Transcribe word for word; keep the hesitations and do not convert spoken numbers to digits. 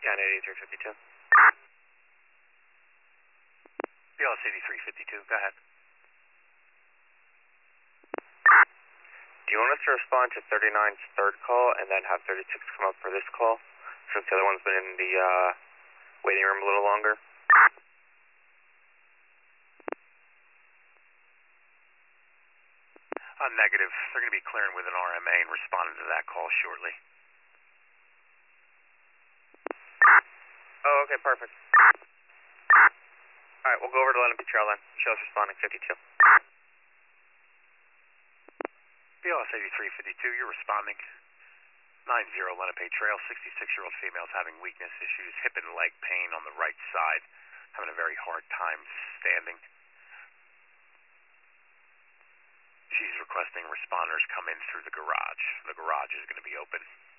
Yeah, eighty-three fifty-two. B L S eighty-three fifty-two, go ahead. Do you want us to respond to thirty-nine's third call and then have thirty-six come up for this call, since the other one's been in the uh, waiting room a little longer? Uh, negative. They're going to be clearing with an R M A and responding to that call shortly. Oh, okay, perfect. Alright, we'll go over to Lenape Trail then. Show's responding fifty-two. B L S eighty-three fifty-two, you're responding. nine zero Lenape Trail, sixty-six-year-old female's having weakness issues, hip and leg pain on the right side, having a very hard time standing. She's requesting responders come in through the garage. The garage is going to be open.